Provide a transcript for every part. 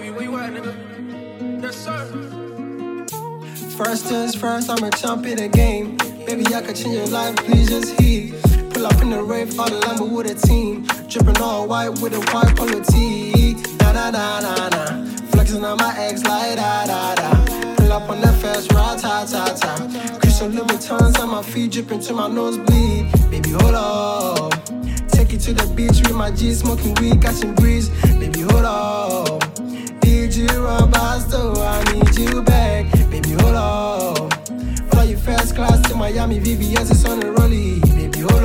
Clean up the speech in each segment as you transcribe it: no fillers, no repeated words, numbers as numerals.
baby. Where you at, nigga? Yes, sir. First things first, I'm a champ in the game. Baby, I could change your life, please just heed. Pull up in the rave, all the Lambo with a team. Dripping all white with a white polo tee. Da da da da da. Flexing on my ex like da da da. Pull up on that fast ride, ta ta ta. Crystal Louboutins on my feet, dripping to my nosebleed. Baby, hold up. Take you to the beach with my G, smoking weed, catching breeze. Baby, hold up. Did you run past though? I need you back. Baby, hold up. Fly you first class to Miami, VVS is on the rollie. Baby, hold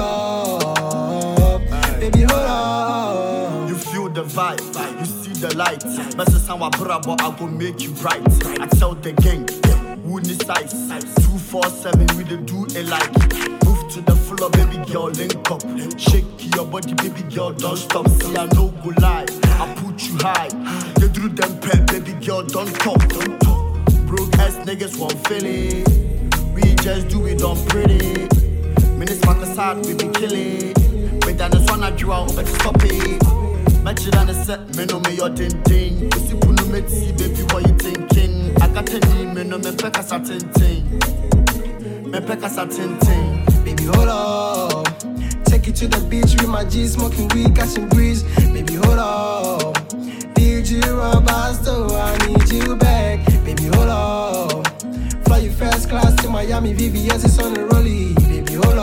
up. Baby, hold up. You feel the vibe, you see the light. Message sound but I go make you bright. I tell the gang, who need size? 247, we dey do a like. Move to the floor, baby girl, link up. Shake your body, baby girl, don't stop. See, I no go lie, I put you high. You do them pet, baby girl, don't talk. Broke ass niggas won't feel it. We just do it on pretty. Minutes back aside, we be killing. But then this one I drew out, but stop it. Match it on the set, me no me your ding. You see, put no me see, baby, what you thinking? I got a name, me no me peck a certain thing. Me peck a certain thing. Baby, hold up. Take you to the beach with my G, smoking weed, catching breeze. Baby, hold up. Did you run past though? I need you back. Baby, hold up. Fly you first class to Miami, VVS is on the rollie. Baby, hold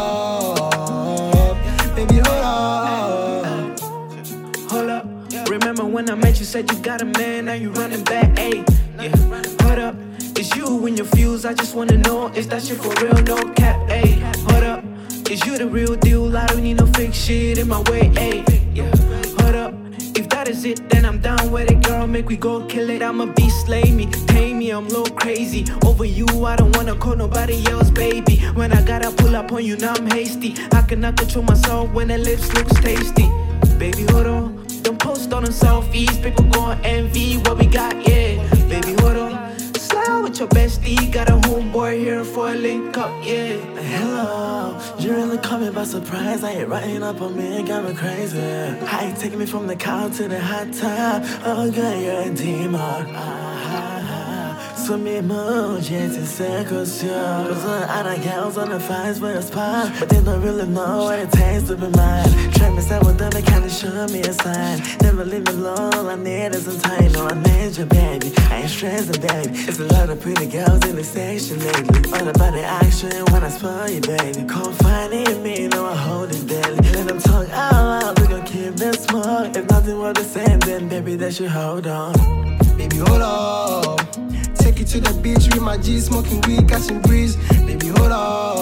up. Baby, hold up. Hold up. Remember when I met you, said you got a man, now you running back, ayy. Yeah, hold up. It's you and your fuse, I just wanna know, is that shit for real, no cap, ayy. Hold up. Is you the real deal? I don't need no fake shit in my way, ayy. Yeah, hold up. If that is it, then I'm down with it, girl. Make we go kill it. I'm a beast, slay me, pay me. I'm low crazy over you. I don't wanna call nobody else, baby. When I gotta pull up on you, now I'm hasty. I cannot control myself when the lips looks tasty. Baby, hold on. Don't post on the selfies. People gon' envy what we got, yeah. Baby, hold on. Slide with your bestie. Got a homeboy here for a link up, yeah. Hello, you really caught me by surprise. I ain't writing up on me, it got me crazy. How you taking me from the couch to the hot tub? Oh girl, you're a demon. So me emojis and circles, yeah. Cause other girls on the fires for a spot, but they don't really know what it takes to be mine. Try me out with them, they kinda show me a sign. Never leave me alone, all I need is some time. No, I need you, baby, I ain't stressing, baby. It's a lot of pretty girls in the station lately. All about the action when I spoil you, baby. Confiding me, know I hold it daily. Let them talk out loud, we gon' keep this smoke. If nothing were the same, then baby, they should hold on. Baby, hold up. Take you to the beach with my G, smoking weed, catching breeze. Baby, hold up.